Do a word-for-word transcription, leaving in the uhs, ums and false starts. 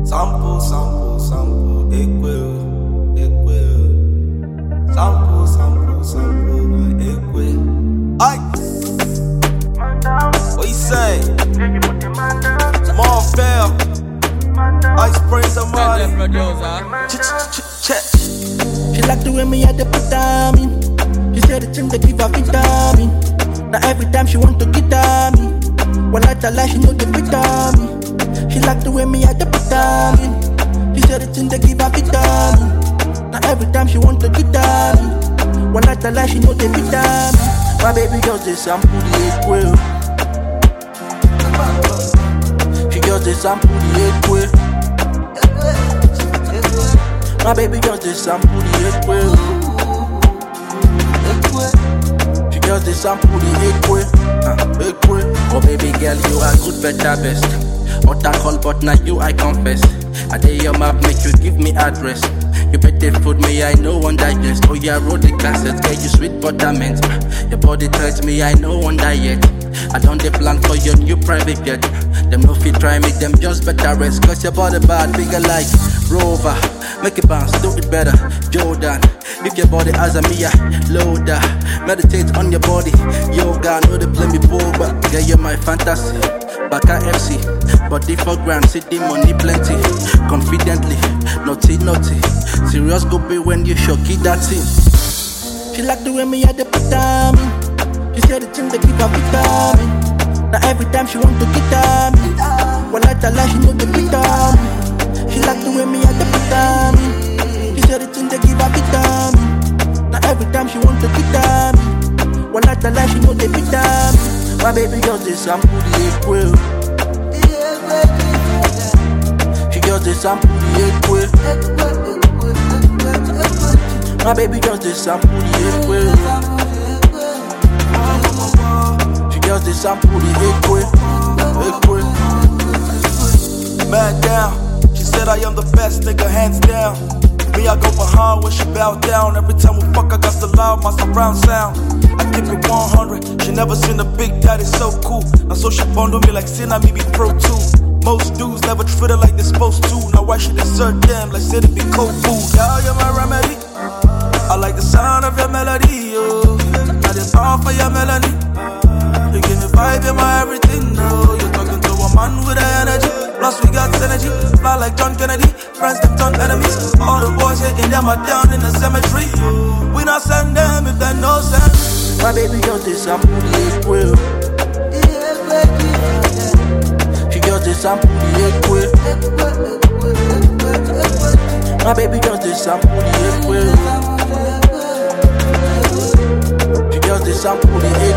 Sample, sample, sample, equal, equal. Sample, sample, sample, my equal. Aye. What you say? Small fail. Ice praise the money. Check. She like the way me had the vitamin. She said it's in the give her vitamin. Now every time she want to get at me, when I tell her she know the vitamin. She like the way me had the vitamin. She said it's in the give her vitamin. Now every time she want to get at me, when I tell her she know the vitamin. My baby girl this sample the equal. She girl this sample the equal. My baby girl this sample the equal. She girl this sample the equal. Uh, equal. Oh baby girl you are good better best. What I call but now you I confess. I dare your map make you give me address. You better food me, I know one digest. Oh yeah, roll the cassette, get you sweet buttermint. Your body tells me I know one diet. I done the plan for your new private jet. Them no fit try make them just better rest. Cause your body bad, bigger like Rover. Make it bounce, do it better, Jordan. If your body has a Mia, loader. Meditate on your body, yoga. Know they play me poor, but yeah, you're my fantasy. Baka F C, body for grand, city money plenty. Confidently, naughty naughty. Serious go be when you shocky that thing. She like the way me had the vitamin. She said it's in the give her vitamin. Now every time she want to get at me, when I tell her she know the vitamin. She like the way me had the vitamin. She said it's in the give her vitamin. Now every time she want to get at me, when I tell her she know the vitamin. My baby girl this sample the equal. She girl this sample the equal. My baby girl this sample the equal. She girl this sample the equal. Equal. Man down. She said I am the best nigga, hands down. Me, I go behind when she bow down. Every time we fuck, I got to loud my surround sound. I keep it one hundred. She never seen a big daddy so cool. Now so she bundle me like sin, I me be pro too. Most dudes never treat her like they supposed to. Now why should they serve them like said it be cold food? Girl, you're my remedy. I like the sound of your melody, oh. I just fall for your melody. You give me vibe, you're my everything, oh. You're talking to a man with the energy. Plus we got synergy, fly like John Kennedy. Friends them turn enemies. All the boys hating them are down in the cemetery. We not send them if they no sense. My baby girl this sample the equal. She girl this sample the equal. My baby girl this sample the equal. She girl this sample the equal.